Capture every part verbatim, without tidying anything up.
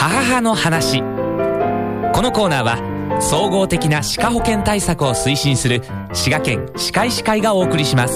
母の話。このコーナーは総合的な歯科保険対策を推進する滋賀県歯科医師会がお送りします。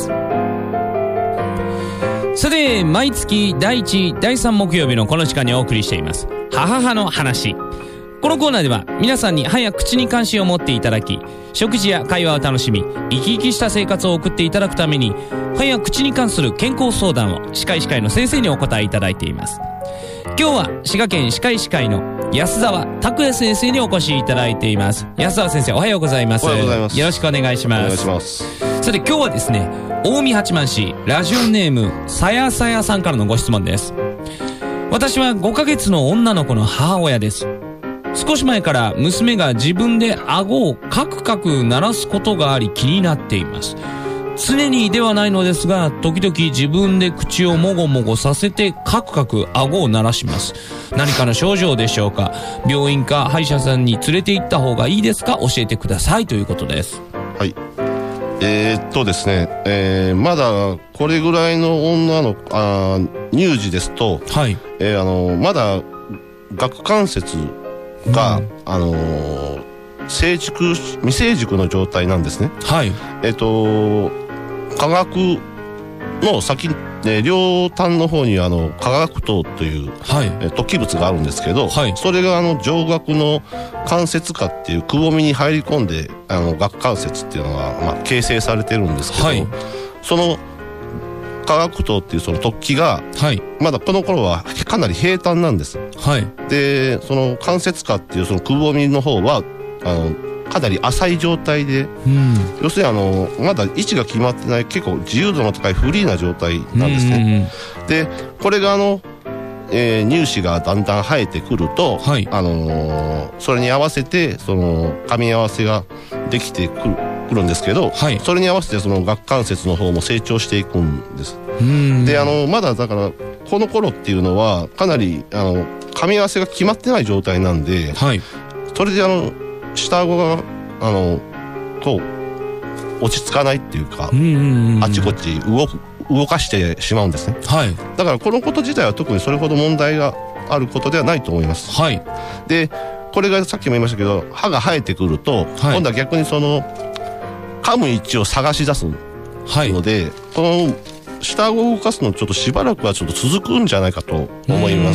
さて、毎月だいいち、だいさん木曜日のこの時間にお送りしています母の話。このコーナーでは皆さんに歯や口に関心を持っていただき、食事や会話を楽しみ、生き生きした生活を送っていただくために、歯や口に関する健康相談を歯科医師会の先生にお答えいただいています。今日は滋賀県歯科医師会の安澤拓也先生にお越しいただいています。安澤先生、おはようございます。 おはようございます。 よろしくお願いします。 お願いします。 さて、今日はですね、近江八幡市ラジオネームさやさやさんからのご質問です。私はごかげつの女の子の母親です。少し前から娘が自分で顎をカクカク鳴らすことがあり気になっています。常にではないのですが、時々自分で口をもごもごさせてカクカク顎を鳴らします。何かの症状でしょうか？病院か歯医者さんに連れて行った方がいいですか？教えてくださいということです。 はい。えー、っとですね、えー、まだこれぐらいの女のあ乳児ですと、はい、えー、あのまだ顎関節が、うん、あのー、成熟未成熟の状態なんですね。はい。えー、っと下顎の先、えー、両端の方にあの下顎頭という、はい、えー、突起物があるんですけど、はい、それがあの上顎の関節下っていうくぼみに入り込んで、あの顎関節っていうのが、まあ、形成されてるんですけど、はい、その下顎頭っていうその突起が、はい、まだこの頃はかなり平坦なんです。はい、でその関節下っていうそのくぼみの方はあのかなり浅い状態で、うん、要するにあのまだ位置が決まってない結構自由度の高いフリーな状態なんですね。でこれがあの、えー、乳歯がだんだん生えてくると、はい、あのー、それに合わせてその噛み合わせができてくる、くるんですけど、はい、それに合わせてその顎関節の方も成長していくんです。であのまだだからこの頃っていうのはかなりあの噛み合わせが決まってない状態なんで、はい、それであの下顎があのこう落ち着かないっていうか、うんうんうん、あちこち動く動かしてしまうんですね。はい、だからこのこと自体は特にそれほど問題があることではないと思います。はい、でこれがさっきも言いましたけど、歯が生えてくると、はい、今度は逆にその噛む位置を探し出すので、はい、この下顎を動かすのちょっとしばらくはちょっと続くんじゃないかと思います。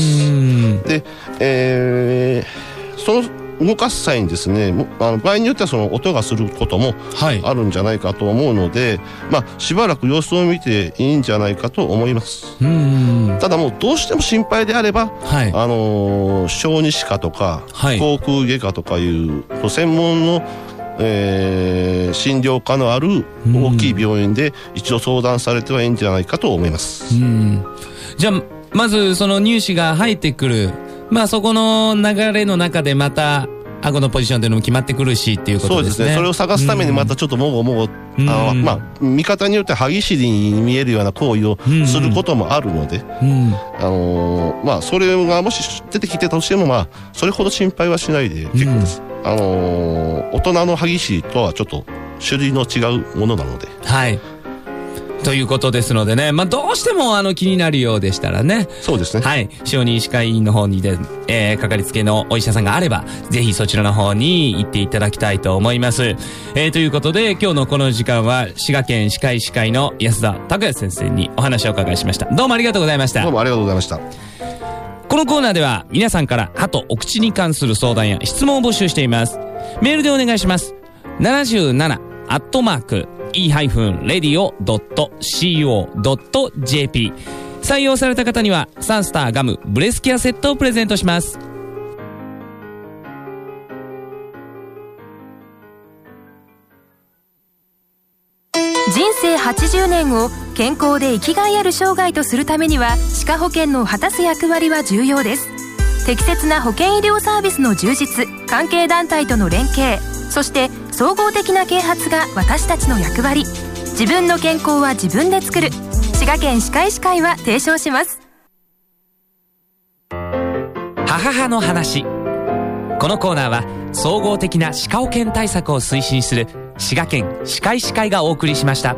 で、えー、その動かす際にですね、あの場合によってはその音がすることもあるんじゃないかと思うので、はい、まあしばらく様子を見ていいんじゃないかと思います。うん、ただもうどうしても心配であれば、はい、あのー、小児歯科とか、はい、口腔外科とかいう専門の、えー、診療科のある大きい病院で一度相談されてはいいんじゃないかと思います。うん、 じゃあまずその乳歯が生えてくる、まあそこの流れの中でまた顎のポジションというのも決まってくるしっていうことですね。そうですね。 それを探すためにまたちょっともごもご、うん、あのまあ見方によっては歯ぎしりに見えるような行為をすることもあるので、うんうん、あのー、まあそれがもし出てきてたとしてもまあそれほど心配はしないで結構です。うん、あのー、大人の歯ぎしりとはちょっと種類の違うものなので。はい。 ということですのでね、まあ、どうしてもあの気になるようでしたらね、 そうですね、 はい、小児医師会の方にで、えー、かかりつけのお医者さんがあればぜひそちらの方に行っていただきたいと思います。えー、ということで今日のこの時間は滋賀県歯科医師会の安田拓也先生にお話をお伺いしました。どうもありがとうございました。 どうもありがとうございました。 このコーナーでは皆さんから歯とお口に関する相談や質問を募集しています。メールでお願いします。ななじゅうななアットマークイー レディオ ドット シーオー ドット ジェーピー 採用された方にはサンスターガムブレスケアセットをプレゼントします。 人生はちじゅうねんを健康で生きがいある生涯とするためには歯科保険の果たす役割は重要です。適切な保険医療サービスの充実、関係団体との連携、そして総合的な啓発が私たちの役割。自分の健康は自分で作る。滋賀県歯科医師会は提唱します。 母の話。このコーナーは総合的な歯科保険対策を推進する滋賀県歯科医師会がお送りしました。